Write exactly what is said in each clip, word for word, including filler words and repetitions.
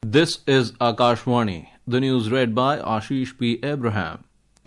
This is Akashvani. The news read by Ashish P. Abraham.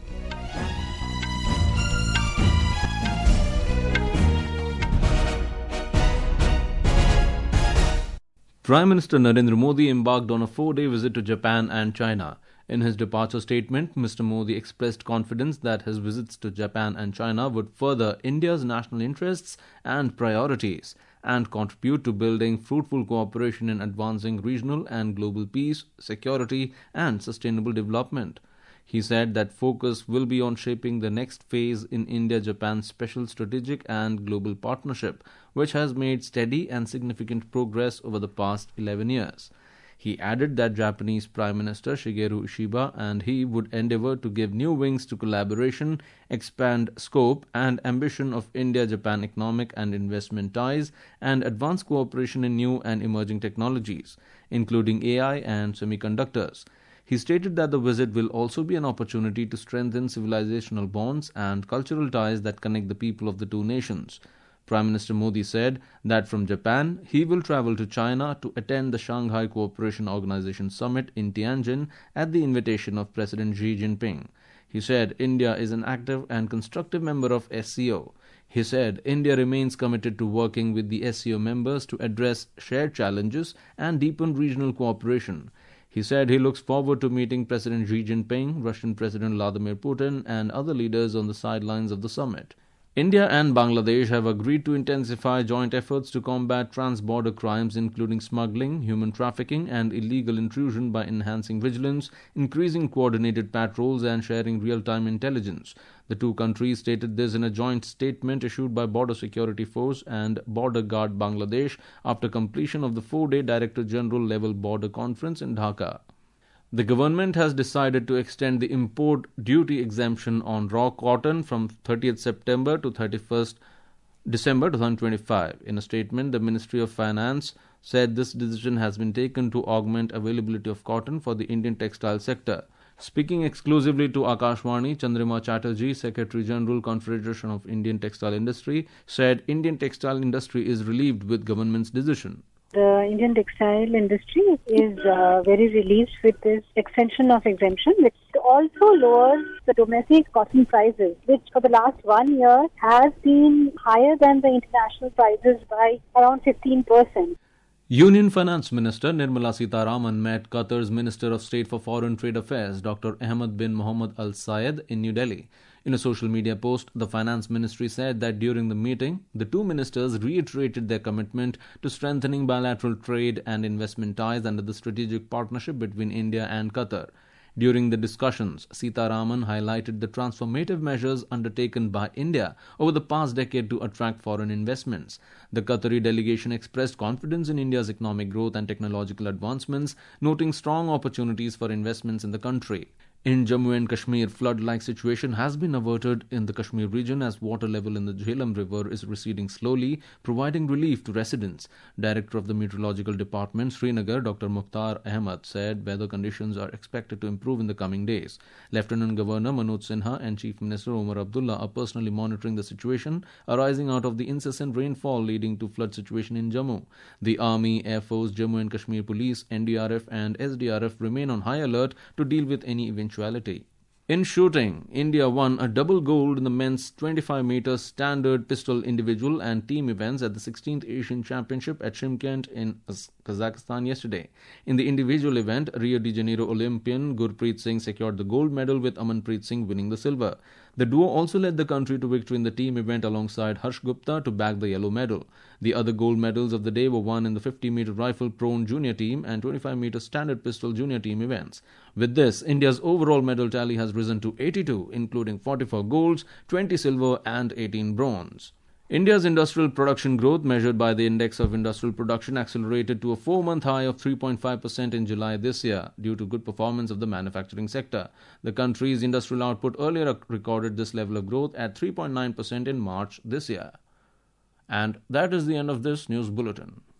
Prime Minister Narendra Modi embarked on a four-day visit to Japan and China. In his departure statement, Mister Modi expressed confidence that his visits to Japan and China would further India's national interests and priorities and contribute to building fruitful cooperation in advancing regional and global peace, security, and sustainable development. He said that focus will be on shaping the next phase in India-Japan special strategic and global partnership, which has made steady and significant progress over the past eleven years. He added that Japanese Prime Minister Shigeru Ishiba and he would endeavor to give new wings to collaboration, expand scope and ambition of India-Japan economic and investment ties, and advance cooperation in new and emerging technologies, including A I and semiconductors. He stated that the visit will also be an opportunity to strengthen civilizational bonds and cultural ties that connect the people of the two nations. Prime Minister Modi said that from Japan, he will travel to China to attend the Shanghai Cooperation Organization Summit in Tianjin at the invitation of President Xi Jinping. He said India is an active and constructive member of S C O. He said India remains committed to working with the S C O members to address shared challenges and deepen regional cooperation. He said he looks forward to meeting President Xi Jinping, Russian President Vladimir Putin, and other leaders on the sidelines of the summit. India and Bangladesh have agreed to intensify joint efforts to combat trans-border crimes including smuggling, human trafficking and illegal intrusion by enhancing vigilance, increasing coordinated patrols and sharing real-time intelligence. The two countries stated this in a joint statement issued by Border Security Force and Border Guard Bangladesh after completion of the four-day Director General level border conference in Dhaka. The government has decided to extend the import duty exemption on raw cotton from thirtieth September to thirty-first December twenty twenty-five. In a statement, the Ministry of Finance said this decision has been taken to augment availability of cotton for the Indian textile sector. Speaking exclusively to Akashvani, Chandrima Chatterjee, Secretary General, Confederation of Indian Textile Industry, said Indian textile industry is relieved with government's decision. The Indian textile industry is uh, very relieved with this extension of exemption, which also lowers the domestic cotton prices, which for the last one year has been higher than the international prices by around fifteen percent. Union Finance Minister Nirmala Sitharaman met Qatar's Minister of State for Foreign Trade Affairs, Doctor Ahmed bin Mohammed Al Sayed, in New Delhi. In a social media post, the Finance Ministry said that during the meeting, the two ministers reiterated their commitment to strengthening bilateral trade and investment ties under the strategic partnership between India and Qatar. During the discussions, Sitharaman highlighted the transformative measures undertaken by India over the past decade to attract foreign investments. The Qatari delegation expressed confidence in India's economic growth and technological advancements, noting strong opportunities for investments in the country. In Jammu and Kashmir, flood-like situation has been averted in the Kashmir region as water level in the Jhelum River is receding slowly, providing relief to residents. Director of the Meteorological Department, Srinagar, Doctor Mukhtar Ahmed, said weather conditions are expected to improve in the coming days. Lieutenant Governor Manoj Sinha and Chief Minister Omar Abdullah are personally monitoring the situation arising out of the incessant rainfall leading to flood situation in Jammu. The Army, Air Force, Jammu and Kashmir Police, N D R F and S D R F remain on high alert to deal with any eventuality. In shooting, India won a double gold in the men's twenty-five meter standard pistol individual and team events at the sixteenth Asian Championship at Shymkent in Kazakhstan yesterday. In the individual event, Rio de Janeiro Olympian Gurpreet Singh secured the gold medal with Amanpreet Singh winning the silver. The duo also led the country to victory in the team event alongside Harsh Gupta to bag the yellow medal. The other gold medals of the day were won in the fifty meter rifle prone junior team and twenty-five meter standard pistol junior team events. With this, India's overall medal tally has risen to eighty-two, including forty-four golds, twenty silver and eighteen bronze. India's industrial production growth, measured by the Index of Industrial Production, accelerated to a four-month high of three point five percent in July this year due to good performance of the manufacturing sector. The country's industrial output earlier recorded this level of growth at three point nine percent in March this year. And that is the end of this news bulletin.